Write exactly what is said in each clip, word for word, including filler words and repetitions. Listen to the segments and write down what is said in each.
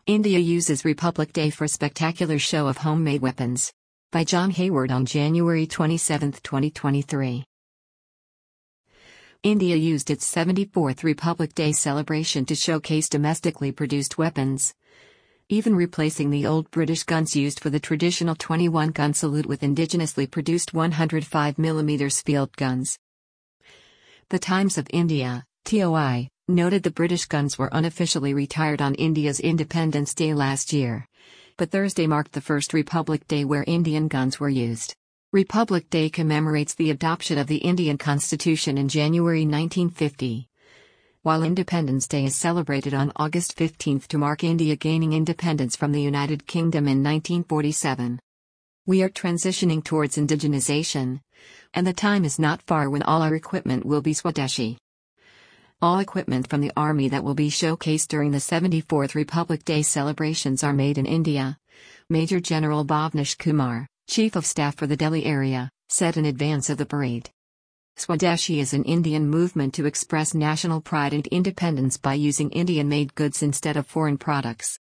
India uses Republic Day for spectacular show of homemade weapons. By John Hayward on January twenty-seventh, twenty twenty-three. India used its seventy-fourth Republic Day celebration to showcase domestically produced weapons, even replacing the old British guns used for the traditional twenty-one gun salute with indigenously produced one hundred five millimeter field guns. The Times of India, T O I, noted the British guns were unofficially retired on India's Independence Day last year, but Thursday marked the first Republic Day where Indian guns were used. Republic Day commemorates the adoption of the Indian Constitution in January nineteen fifty, while Independence Day is celebrated on August fifteenth to mark India gaining independence from the United Kingdom in nineteen forty-seven. We are transitioning towards indigenization, and the time is not far when all our equipment will be Swadeshi. All equipment from the Army that will be showcased during the seventy-fourth Republic Day celebrations are made in India, Major General Bhavnesh Kumar, Chief of Staff for the Delhi area, said in advance of the parade. Swadeshi is an Indian movement to express national pride and independence by using Indian-made goods instead of foreign products.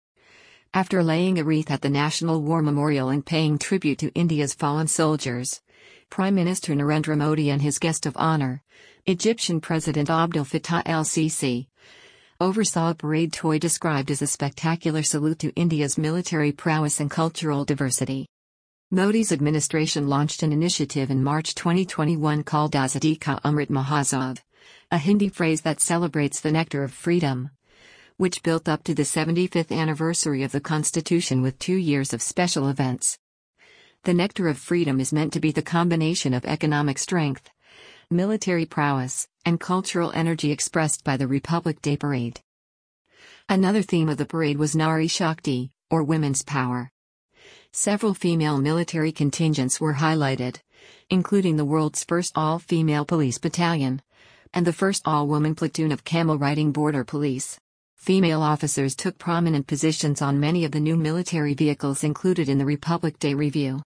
After laying a wreath at the National War Memorial and paying tribute to India's fallen soldiers, Prime Minister Narendra Modi and his guest of honor, Egyptian President Abdel Fattah el-Sisi, oversaw a parade toy described as a spectacular salute to India's military prowess and cultural diversity. Modi's administration launched an initiative in March twenty twenty-one called Azadi Ka Amrit Mahotsav, a Hindi phrase that celebrates the nectar of freedom, which built up to the seventy-fifth anniversary of the Constitution with two years of special events. The nectar of freedom is meant to be the combination of economic strength, military prowess, and cultural energy expressed by the Republic Day parade. Another theme of the parade was Nari Shakti, or women's power. Several female military contingents were highlighted, including the world's first all-female police battalion, and the first all-woman platoon of camel-riding border police. Female officers took prominent positions on many of the new military vehicles included in the Republic Day review.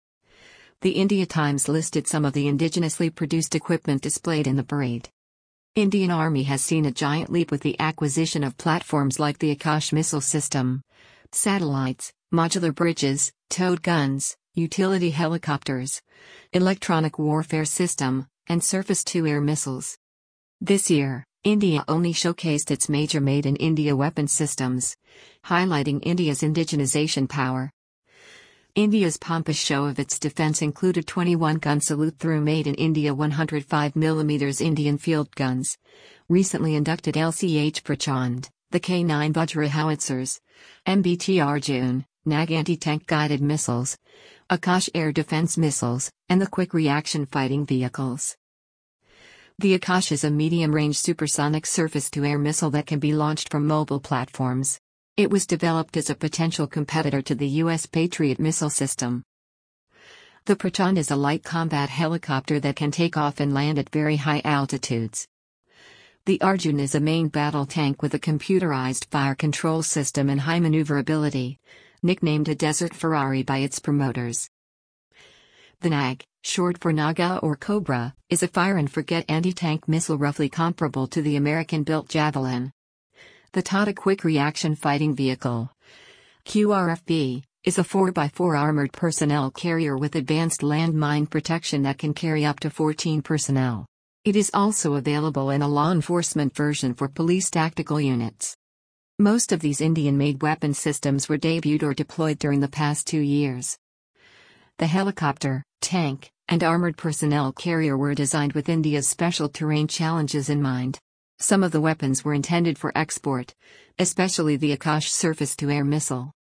The India Times listed some of the indigenously produced equipment displayed in the parade. Indian Army has seen a giant leap with the acquisition of platforms like the Akash missile system, satellites, modular bridges, towed guns, utility helicopters, electronic warfare system, and surface-to-air missiles. This year, India only showcased its major made-in-India weapon systems, highlighting India's indigenization power. India's pompous show of its defense included twenty-one gun salute-through made-in-India one hundred five millimeter Indian field guns, recently inducted L C H Prachand, the K nine Vajra howitzers, M B T Arjun, Nag anti-tank guided missiles, Akash air defense missiles, and the quick reaction fighting vehicles. The Akash is a medium-range supersonic surface-to-air missile that can be launched from mobile platforms. It was developed as a potential competitor to the U S Patriot missile system. The Prachand is a light combat helicopter that can take off and land at very high altitudes. The Arjun is a main battle tank with a computerized fire control system and high maneuverability, nicknamed a Desert Ferrari by its promoters. The Nag, short for Naga or Cobra, is a fire-and-forget anti-tank missile roughly comparable to the American-built Javelin. The Tata Quick Reaction Fighting Vehicle, Q R F B, is a four by four armored personnel carrier with advanced landmine protection that can carry up to fourteen personnel. It is also available in a law enforcement version for police tactical units. Most of these Indian-made weapon systems were debuted or deployed during the past two years. The helicopter, tank, and armored personnel carrier were designed with India's special terrain challenges in mind. Some of the weapons were intended for export, especially the Akash surface-to-air missile.